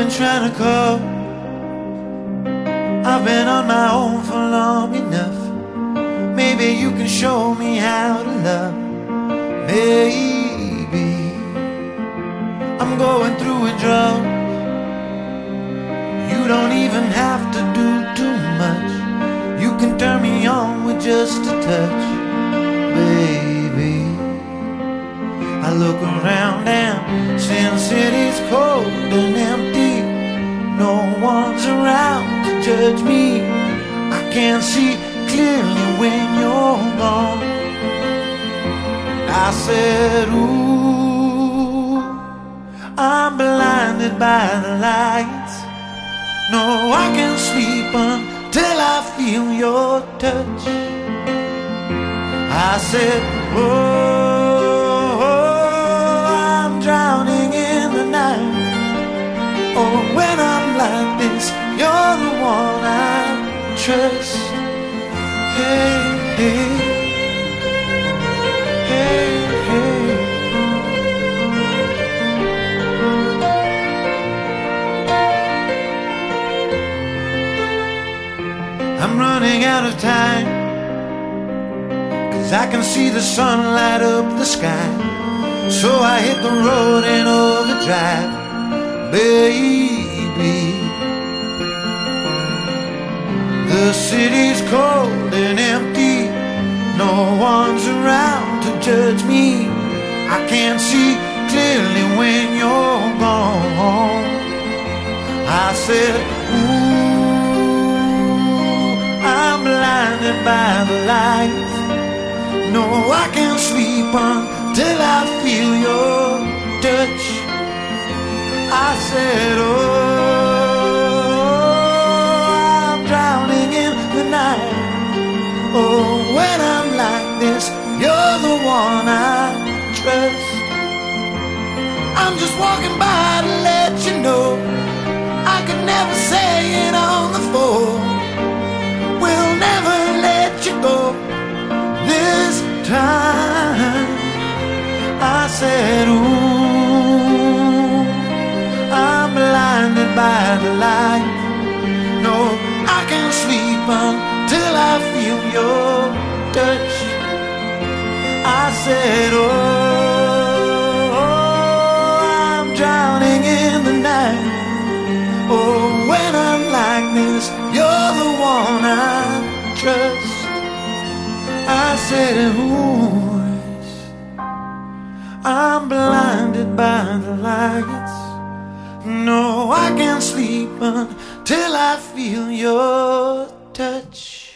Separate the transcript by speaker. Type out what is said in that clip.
Speaker 1: been trying to call. I've been on my own for long enough. Maybe you can show me how to love. Maybe I'm going through a drought. You don't even have to do too much. You can turn me on with just a touch, baby. I look around and Sin City's cold and empty. No one's around to judge me. I can't see clearly when you're gone. I said, ooh, I'm blinded by the lights. No, I can't sleep until I feel your touch. I said, oh, I'm drowning in the night. Oh, when I'm like this, you're the one I trust. Hey, hey, hey, hey. I'm running out of time, 'cause I can see the sun light up the sky. So I hit the road in overdrive, baby. The city's cold and empty. No one's around to judge me. I can't see clearly when you're gone. I said, ooh, I'm blinded by the lights. No, I can't sleep until I feel your touch. I said, oh, I'm drowning in the night. Oh, when I'm like this, you're the one I trust. I'm just walking by to let you know I could never say it on the phone. We'll never let you go this time. I said, ooh, I'm blinded by the light. No, I can't sleep until I feel your touch. I said, oh, I'm drowning in the night. Oh, when I'm like this, you're the one I trust. I said, ooh, I'm blinded by the lights. No, I can't sleep until I feel your touch.